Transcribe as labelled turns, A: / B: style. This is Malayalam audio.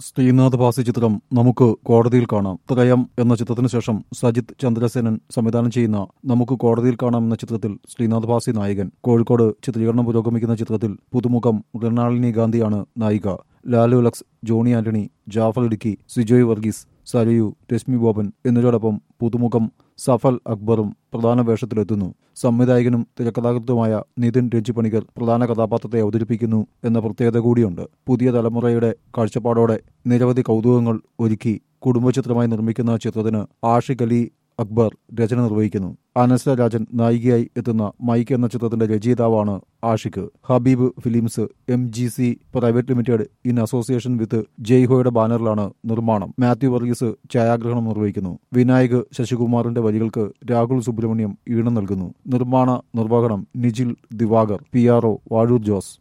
A: ശ്രീനാഥ് ഭാസി ചിത്രം നമുക്ക് കോടതിയിൽ കാണാം. ത്രയം എന്ന ചിത്രത്തിനു ശേഷം സജിത് ചന്ദ്രസേനൻ സംവിധാനം ചെയ്യുന്ന നമുക്ക് കോടതിയിൽ കാണാം എന്ന ചിത്രത്തിൽ ശ്രീനാഥ് ഭാസി നായകൻ. കോഴിക്കോട് ചിത്രീകരണം പുരോഗമിക്കുന്ന ചിത്രത്തിൽ പുതുമുഖം മൃണാളിനി ഗാന്ധിയാണ് നായിക. ലാലു ലക്സ്, ജോണി ആന്റണി, ജാഫർ ഇടുക്കി, സിജോയ് വർഗീസ്, സരയു, രശ്മി ബോബൻ എന്നിവരോടൊപ്പം പുതുമുഖം സഫൽ അക്ബറും പ്രധാന വേഷത്തിലെത്തുന്നു. സംവിധായകനും തിരക്കഥാകൃത്തുമായ നിതിൻ രഞ്ജിപ്പണിക്കർ പ്രധാന കഥാപാത്രത്തെ അവതരിപ്പിക്കുന്നു എന്ന പ്രത്യേകത കൂടിയുണ്ട്. പുതിയ തലമുറയുടെ കാഴ്ചപ്പാടോടെ നിരവധി കൗതുകങ്ങൾ ഒരുക്കി കുടുംബചിത്രമായി നിർമ്മിക്കുന്ന ചിത്രത്തിന് ആഷിഖ് അലി അക്ബർ രചന നിർവഹിക്കുന്നു. അനശ്വര രാജൻ നായികയായി എത്തുന്ന മൈക്ക് എന്ന ചിത്രത്തിന്റെ രചയിതാവാണ് Ashiq. Habib films MGC private limited in association with ജയ്ഹോയുടെ ബാനറിലാണ് നിർമ്മാണം. മാത്യു വർഗീസ് ഛായാഗ്രഹണം നിർവഹിക്കുന്നു. വിനായക് ശശികുമാറിന്റെ വരികൾക്ക് രാഹുൽ സുബ്രഹ്മണ്യം ഈണം നൽകുന്നു. നിർമ്മാണ നിർവഹണം നിജിൽ ദിവാകർ. PRO വാഴൂർ ജോസ്.